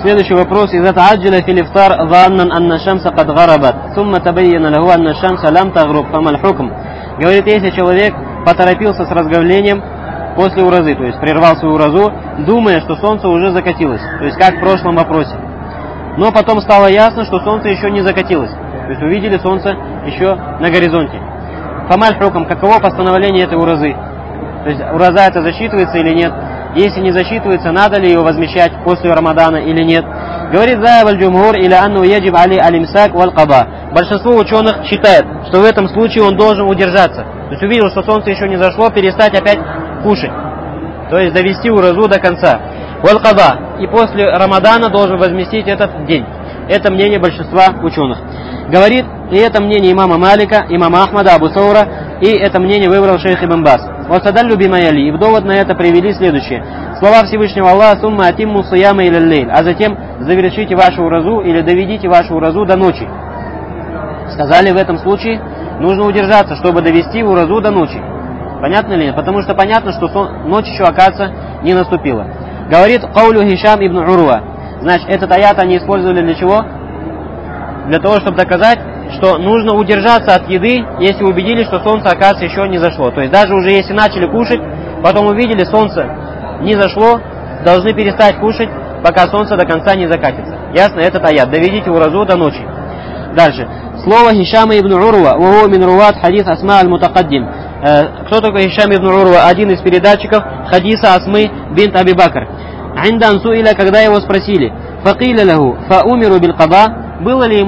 Следующий вопрос. إذا تعجل في الإفطار ظانا أن الشمس قد غربت ثم تبين له أن الشمس لم تغرب فما الحكم? Говорит, если человек поторопился с разговлением после уразы, то есть прервал свою уразу, думая, что солнце уже закатилось, то есть как в прошлом вопросе. Но потом стало ясно, что солнце еще не закатилось, то есть увидели солнце еще на горизонте. Фамаль хукм, каково постановление этой уразы? То есть ураза это засчитывается или нет? Если не засчитывается, надо ли ее возмещать после Рамадана или нет? Говорит Захаб аль-Джумхур или анну яджиб али алимсак валь каба. Большинство ученых считает, что в этом случае он должен удержаться. То есть увидел, что солнце еще не зашло, перестать опять кушать. То есть довести уразу до конца. Валь каба. И после Рамадана должен возместить этот день. Это мнение большинства ученых. Говорит, и это мнение имама Малика, имама Ахмада, Абу Саура, и это мнение выбрал шейх Ибн Баз. Васадаллю бимаяли. И в довод на это привели следующее. Слова Всевышнего Аллаха: сумма атимму сияма иля лейль. А затем завершите вашу уразу или доведите вашу уразу до ночи. Сказали, в этом случае нужно удержаться, чтобы довести уразу до ночи. Понятно ли? Потому что понятно, что ночь еще, оказывается, не наступила. Говорит Каулю Хишам ибн Урва. Значит, этот аят они использовали для чего? Для того, чтобы доказать, что нужно удержаться от еды, если убедились, что солнце, оказывается, еще не зашло. То есть даже уже если начали кушать, потом увидели, солнце не зашло, должны перестать кушать, пока солнце до конца не закатится. Ясно? Этот аят. Доведите уразу до ночи. Дальше. Слово Хишама ибн Урва. Ваху мин руат хадис Асма аль-Мутакаддим. Кто такой Хишам ибн Урва? Один из передатчиков хадиса Асмы бинт Аби Бакр. Индан суиля, когда его спросили, факиля лаху фаумиру бил каба. Было ли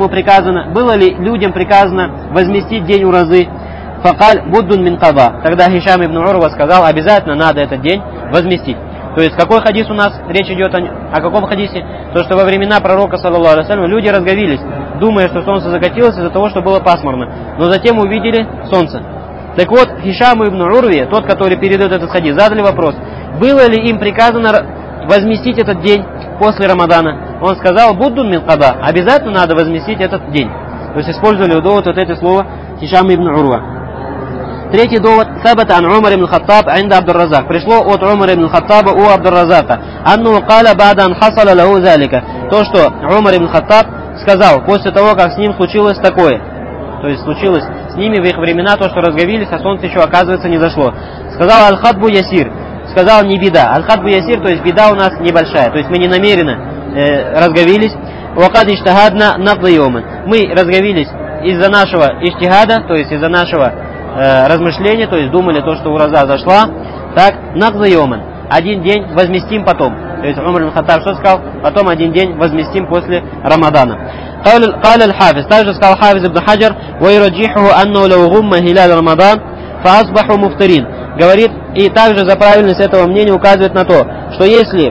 людям приказано возместить день уразы? Факаль буддун мин каба. Тогда Хишам ибн Урва сказал, обязательно надо этот день возместить. То есть какой хадис у нас? Речь идет о каком хадисе? То, что во времена пророка, саллаллаху алейхи ва саллям, люди разговились, думая, что солнце закатилось из-за того, что было пасмурно. Но затем увидели солнце. Так вот, Хишаму ибн Урве, тот, который передает этот хадис, задали вопрос, было ли им приказано возместить этот день после Рамадана? Он сказал, буддун мин каба, обязательно надо возместить этот день. То есть использовали довод вот это слово Хишам ибн Урва. Третий довод. Сабата ан Умар ибн Хаттаб инда Абдур-Разак. Пришло от Умара ибн Хаттаба у Абдур-Разака. Анну каля бада ан хасала лаху залика. То, что Умар ибн Хаттаб сказал после того, как с ним случилось такое. То есть случилось с ними в их времена то, что разговились, а солнце еще, оказывается, не зашло. Сказал аль-хадбу ясир. Сказал не беда. Аль-хадбу ясир, то есть беда у нас небольшая. То есть мы не намеренно разговились. Вакад иштахадна надайоман. Мы разговились из-за нашего иштихада, то есть из-за нашего размышления, то есть думали то, что ураза зашла. Так, надайоман. Один день возместим потом. То есть Умар ибн Хаттаб что сказал? Потом один день возместим после Рамадана. قال الحافظ. Также сказал Хафиз ибн Хаджар, ويرجحه أنه لو غم هلال رمضان فأصبحوا مفطرين. Говорит, и также за правильность этого мнения указывает на то, что если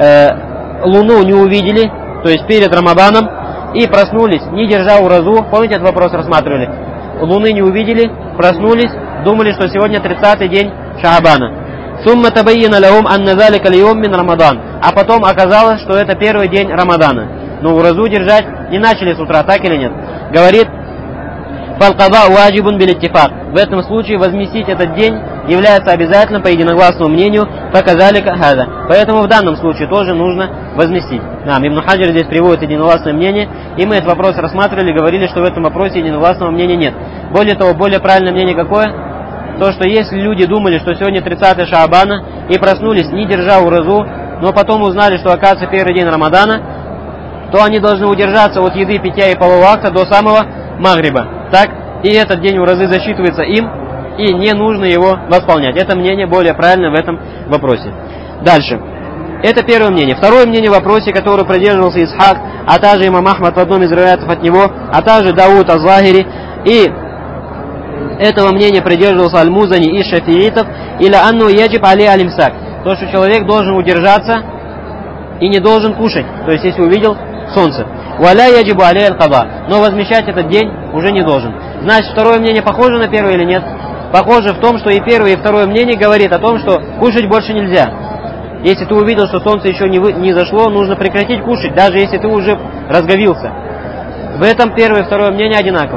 луну не увидели, то есть перед Рамаданом, и проснулись, не держа уразу, помните, этот вопрос рассматривали, луны не увидели, проснулись, думали, что сегодня 30-й день Шаабана. Сумма табайяна лахум анна залика льюм мин Рамадан. А потом оказалось, что это первый день Рамадана. Но уразу держать не начали с утра, так или нет? Говорит, фалкаба ваджибун билиттифак. В этом случае возместить этот день является обязательным по единогласному мнению, показалика хада. Поэтому в данном случае тоже нужно возместить. Ибн Хаджар здесь приводит единогласное мнение, и мы этот вопрос рассматривали, говорили, что в этом вопросе единогласного мнения нет. Более того, более правильное мнение какое? То, что если люди думали, что сегодня 30 Шаабана, и проснулись, не держа уразу, но потом узнали, что оказывается первый день Рамадана, то они должны удержаться от еды, питья и полового акта до самого Магриба. Так? И этот день уразы засчитывается им, и не нужно его восполнять. Это мнение более правильное в этом вопросе. Дальше. Это первое мнение. Второе мнение в вопросе, которое придерживался Исхак, а также имам Ахмад в одном из риваятов от него, а также Дауд аз-Захири, и этого мнения придерживался Аль-Музани и Шафиитов, или анну яджиб али алимсак. То, что человек должен удержаться и не должен кушать. То есть, если увидел солнце. Валя яджибу али аль-каба. Но возмещать этот день уже не должен. Значит, второе мнение похоже на первое или нет? Похоже в том, что и первое, и второе мнение говорит о том, что кушать больше нельзя. Если ты увидел, что солнце еще не зашло, нужно прекратить кушать, даже если ты уже разговился. В этом первое и второе мнение одинаковые.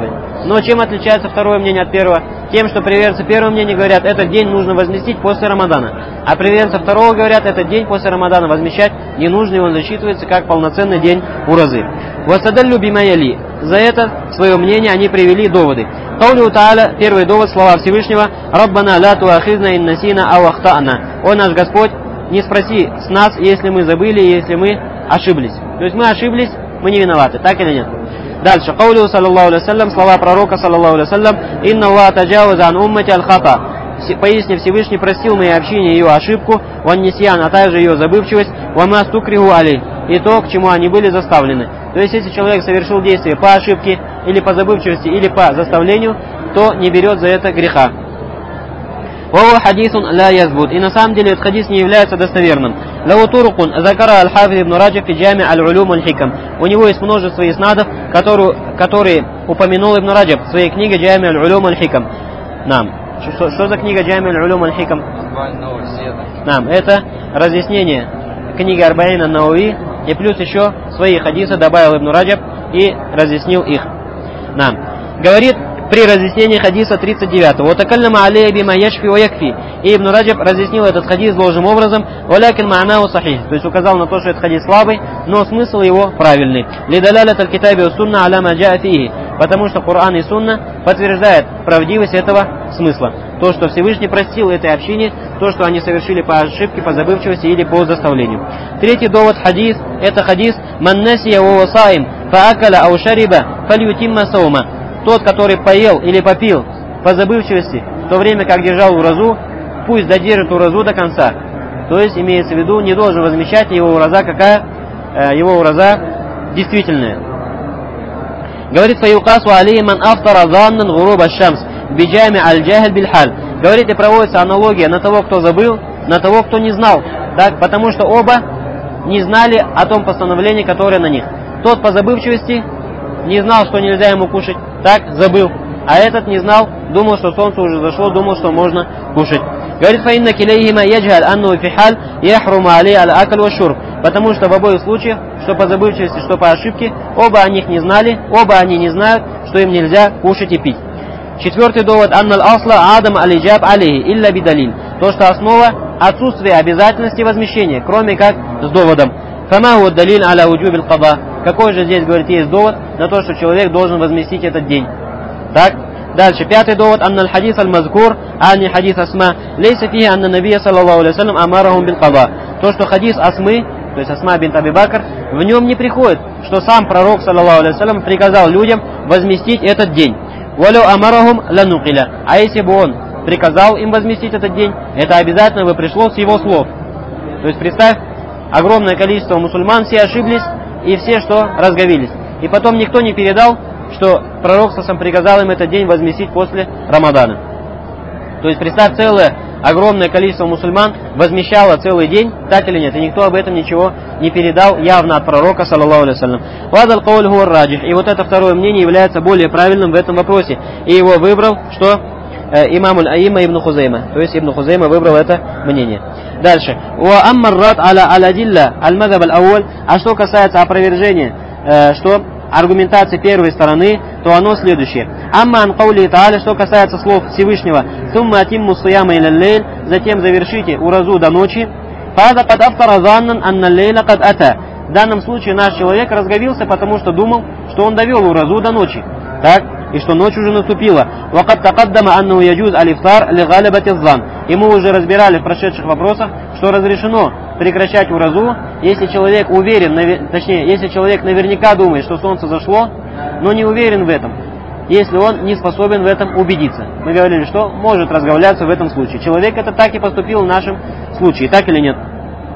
Но чем отличается второе мнение от первого? Тем, что приверженцы первого мнения говорят, этот день нужно возместить после Рамадана. А приверженцы второго говорят, этот день после Рамадана возмещать не нужно, и он засчитывается как полноценный день уразы. Васадаллю бимаяли. За это свое мнение они привели доводы. Каулю Тааля, первый довод, слова Всевышнего, Раббана ла туахизна ин насина ау ахта'на. О наш Господь, не спроси с нас, если мы забыли, если мы ошиблись. То есть мы ошиблись, мы не виноваты, так или нет? Дальше. Каулю саллаллаху алейхи вассалям, слова пророка саллаллаху алейхи вассалям, инна Аллах таджаваза ан уммати аль-хата. Поясни, Всевышний простил моей общине ее ошибку, ван нисьян, а также ее забывчивость, ва ма стукриху алей, и то, к чему они были заставлены. То есть, если человек совершил действие по ошибке, или по забывчивости, или по заставлению, то не берет за это греха. Вау хадисун ла язбут. И на самом деле этот хадис не является достоверным. Лау турукун закара аль-хафид ибн Раджаб фи джами аль-улюм аль-хикам. У него есть множество иснадов, которые упомянул ибн Раджаб в своей книге Джами аль-улюм аль-хикам. Нам. Что за книга Джами аль-улюм аль-хикам? Нам. Это разъяснение книги Арбаин ан-Науи, и плюс еще свои хадисы добавил ибн Раджаб и разъяснил их. Нам. Говорит при разъяснении хадиса 39-го. «Ватакаллама алейя бима яшфи ва якфи». И Ибн Раджаб разъяснил этот хадис должным образом. «Валякин ма'наху сахих». То есть указал на то, что этот хадис слабый, но смысл его правильный. «Лидалялят аль-китаби ва сунна аля ма джаа фиhi». Потому что Коран и Сунна подтверждают правдивость этого смысла. То, что Всевышний простил этой общине, то, что они совершили по ошибке, по забывчивости или по заставлению. Третий довод хадис, это хадис «Ман насия ва васаим фаакаля ау шариба фальютимма саума». Тот, который поел или попил по забывчивости, в то время как держал уразу, пусть додержит уразу до конца. То есть, имеется в виду, не должен возмещать его ураза, его ураза действительная. Говорит, фаюкасу алейман афтара заннан гуруба шамс биджами аль-джахиль бильхаль. Говорит, и проводится аналогия на того, кто забыл, на того, кто не знал. Так, потому что оба не знали о том постановлении, которое на них. Тот по забывчивости не знал, что нельзя ему кушать, так, забыл. А этот не знал, думал, что солнце уже зашло, думал, что можно кушать. Говорит, фаинна килейхима яджаль анну фихаль яхрума алей аль-акль ва шурб. Потому что в обоих случаях, что по забывчивости, что по ошибке, оба о них не знали, оба они не знают, что им нельзя кушать и пить. Четвертый довод, анналь асла адам алиджаб алейхи илля бидалиль. То, что основа отсутствие обязательности возмещения, кроме как с доводом. Фама хуа далиль аля уджубил када. Какой же здесь, говорит, есть довод на то, что человек должен возместить этот день? Так, дальше, пятый довод, анналь хадис аль-мазкур, ани хадис асма, лейса фиhi анна набия саллаллаху алейхи вассалям амарахум бил када. То, что хадис Асмы, то есть Асма бинт Аби Бакр, в нем не приходит, что сам пророк саллаллаху алейхи вассалям приказал людям возместить этот день. Валю амарахум ланукиля. А если бы он приказал им возместить этот день, это обязательно бы пришло с его слов. То есть представь, огромное количество мусульман, все ошиблись, и все что? Разговились. И потом никто не передал, что пророк сам приказал им этот день возместить после Рамадана. То есть представь, целое огромное количество мусульман возмещало целый день, так или нет, и никто об этом ничего не передал явно от пророка, саллаллаху алейхи вассалям. Вадал кауль хуа раджих. И вот это второе мнение является более правильным в этом вопросе. И его выбрал, что? Имам аль-Аимма ибн Хузайма. То есть Ибн Хузайма выбрал это мнение. Дальше. Ва аммар-рад аля-дилля аль-мадхаб аль-ауаль. А что касается опровержения, что аргументации первой стороны, то оно следующее. Амман каули та'аля, что касается слов Всевышнего, сумма атимму сияма иля-лейль, затем завершите уразу до ночи. Фаза кад афтара заннан анна лейла кад ата. В данном случае наш человек разговился, потому что думал, что он довел уразу до ночи. Так? И что ночь уже наступила. Вакад такаддама анну яджуз алифтар ли галибати зан. И мы уже разбирали в прошедших вопросах, что разрешено прекращать уразу, если человек уверен, точнее, если человек наверняка думает, что солнце зашло, но не уверен в этом, если он не способен в этом убедиться. Мы говорили, что может разговляться в этом случае. Человек это так и поступил в нашем случае, так или нет?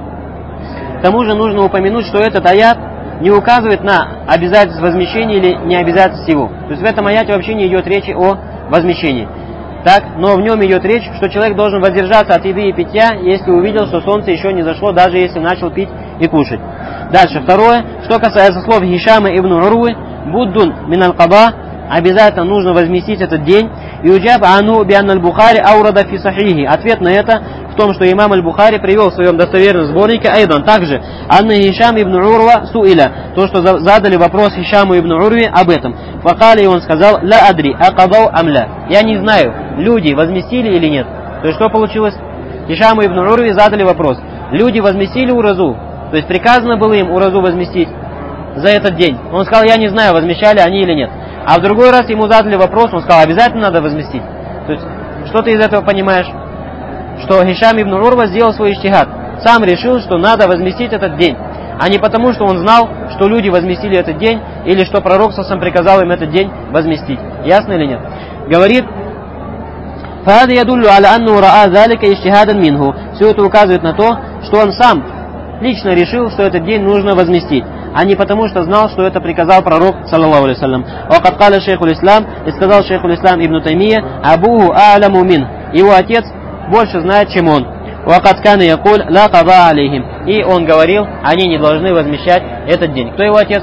К тому же нужно упомянуть, что этот аят не указывает на обязательство возмещения или необязательность его. То есть в этом аяте вообще не идет речи о возмещении. Так, но в нем идет речь, что человек должен воздержаться от еды и питья, если увидел, что солнце еще не зашло, даже если начал пить и кушать. Дальше, второе, что касается слов Хишама ибн Урвы, «Буддун мин аль-каба», обязательно нужно возместить этот день. И уджаб ану биан аль-Бухари аурада фи сахихи. Ответ на это в том, что имам аль-Бухари привел в своем достоверном сборнике айдан. Также Анна Хишам ибн Урва суиля. То, что задали вопрос Хишаму ибн Урве об этом. Факали, и он сказал: ла адри, акадау амля. Я не знаю, люди возместили или нет. То есть что получилось? Ишаму ибн Урве задали вопрос: люди возместили уразу? То есть приказано было им уразу возместить за этот день. Он сказал: я не знаю, возмещали они или нет. А в другой раз ему задали вопрос, он сказал: обязательно надо возместить. То есть что ты из этого понимаешь? Что Хишам ибн Урва сделал свой иджтихад. Сам решил, что надо возместить этот день. А не потому, что он знал, что люди возместили этот день, или что пророк сам приказал им этот день возместить. Ясно или нет? Говорит: «Фаада ядуллю аля анну раа залика иджтихадан минху». Все это указывает на то, что он сам лично решил, что этот день нужно возместить, а не потому, что знал, что это приказал пророк, саллаллаху алейхи вассалям. «Вакад каля шейхуль ислам», и сказал шейхуль ислам ибн Таймия: «Абуху а'ляму мин». Его отец больше знает, чем он. «Вакад кана якуль ла када алейхим». И он говорил, они не должны возмещать этот день. Кто его отец?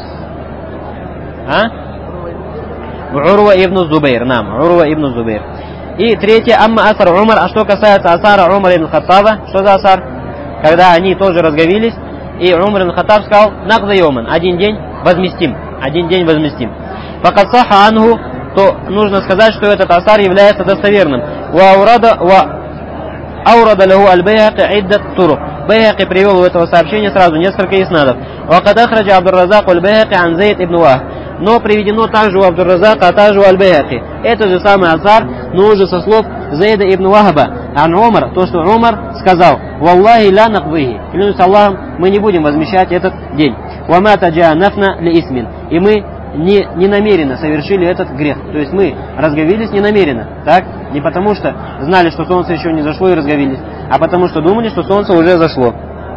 Урва ибн Зубейр. Урва ибн Зубейр. И третье: амма асар Умар. А что касается асара Умар ибн Хаттаба, что за асар? Когда они тоже разговелись, и Умар ибн Хаттаб сказал: нахда йоман, один день возместим. Один день возместим. Факад саха анху, то нужно сказать, что этот асар является достоверным. Аурада лаху аль-Байхаки иддат турук. Байхаки привел у этого сообщения сразу несколько иснадов. Вакад ахраджа Абдур-Разак аль-Байхаки ан Зейд ибн Вахб. Но приведено также у Абдур-Разака, а также у аль-Байхаки. Это же самый асар, но уже со слов Зейда ибн Вахба. Ан Умар, то, что Умар сказал: «Валлахи ла накдыхи». Клянусь Аллахом, мы не будем возмещать этот день. «Вама таджа нафна ли исмин». И мы не намеренно совершили этот грех. То есть мы разговились не намеренно. Так? Не потому что знали, что солнце еще не зашло и разговились, а потому что думали, что солнце уже зашло.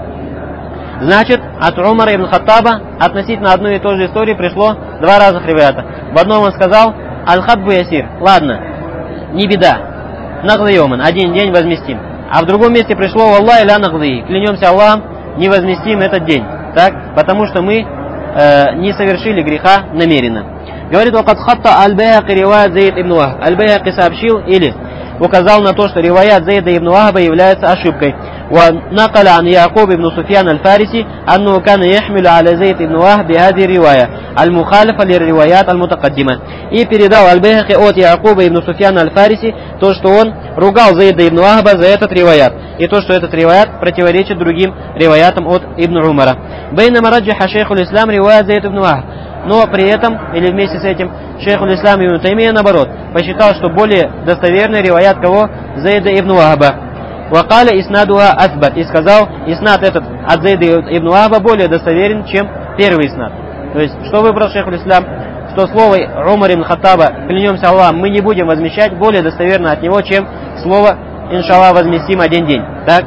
Значит, от Умара ибн Хаттаба относительно одной и той же истории пришло два разных риваята. В одном он сказал: «Аль-хадбу ясир». Ладно, не беда. Нагды йоман, один день возместим. А в другом месте пришло: «Валлахи ля нагды». Клянемся Аллахом, не возместим этот день. Так? Потому что мы не совершили греха намеренно. Говорит: «Вакад хатта аль-Байхаки риваят Зейд ибн Вахб». Аль-Байхаки сообщил или указал на то, что риваят Зейда ибн Вахба является ошибкой. ونقل عن يعقوب بن سفيان الفارسي أنه كان يحمل على زيد بن وهب بهذه الرواية المخالفة للروايات المتقدمة. И передал Аль-Байхаки от Якуба ибн Суфьяна аль-Фариси то, что он ругал Зейда ибн Вахба за этот риваят, и то, что этот риваят противоречит другим риваятам от Ибн Умара. Бейнама раджиха шейхуль ислам риваят Зейд ибн Вахб. Но при этом, или вместе с этим, шейхуль ислам ибн Таймия, наоборот, посчитал, что более достоверный риваят кого? Зейда ибн Вахба. Вакаля иснадуха асбат. И сказал, иснад этот от Зейда ибн Вахба более достоверен, чем первый иснад. То есть, что выбрал шейхуль ислам? Что слово Умар ибн Хаттаба, клянемся Аллахом, мы не будем возмещать, более достоверно от него, чем слово иншаллах возместим один день. Так?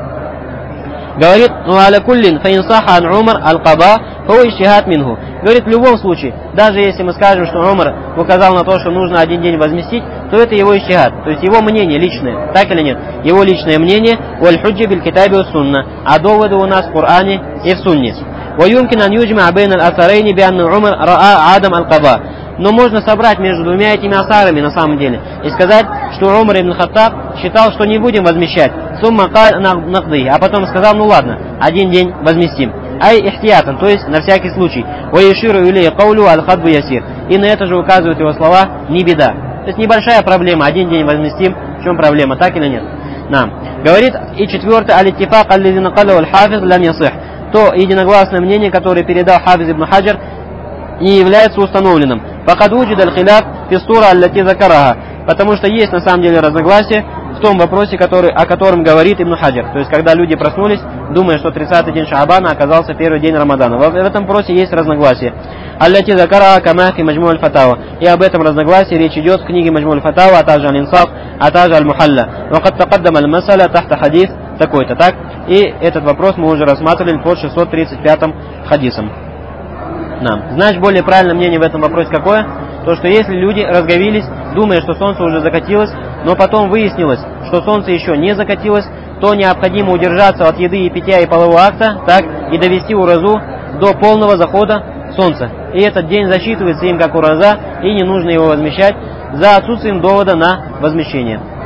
Говорит: «Ну аля куллин фа инсаха ан Умар аль-Каба фа иджтихад минху». Говорит, в любом случае, даже если мы скажем, что Умар указал на то, что нужно один день возместить, то это его иджтихад, то есть его мнение личное, так или нет? Его личное мнение, валь худжа биль китаби ва сунна, а доводы у нас в Коране и в Сунне. ويمكن أن يجمع بين الأثرين بأن عمر رأى عدم القضاء. Но можно собрать между двумя этими асарами на самом деле и сказать, что Умар ибн Хаттаб считал, что не будем возмещать, сумма нахды, а потом сказал: ну ладно, один день возместим. Ай ихтиятан, то есть на всякий случай. Ваеширу илей каулю аль-хадбу ясир. И на это же указывают его слова: не беда. То есть небольшая проблема, один день возместим. В чем проблема, так или нет? Нам. Говорит и четвертый: аль-иттифак аллази накалу аль-хафиз лам ясих. То единогласное мнение, которое передал Хафиз ибн Хаджар, не является установленным. Факад вуджид аль-хиляф фистура аллати закараха. Потому что есть на самом деле разногласие в том вопросе, о котором говорит Ибн Хаджар. То есть, когда люди проснулись, думая, что 30-й день Шаабана оказался первый день Рамадана. В этом вопросе есть разногласие. Аллати закараха камахи маджму аль-фатава. И об этом разногласии речь идет в книге маджму аль-фатава, а также аль-инсаф, а также аль-мухалля. Вакад тақаддам аль-масаля тахта хадис такой-то, так? И этот вопрос мы уже рассматривали под 635-м хадисом. Значит, более правильное мнение в этом вопросе какое? То, что если люди разговились, думая, что солнце уже закатилось, но потом выяснилось, что солнце еще не закатилось, то необходимо удержаться от еды и питья и полового акта, так, и довести уразу до полного захода солнца. И этот день засчитывается им как ураза, и не нужно его возмещать за отсутствием довода на возмещение.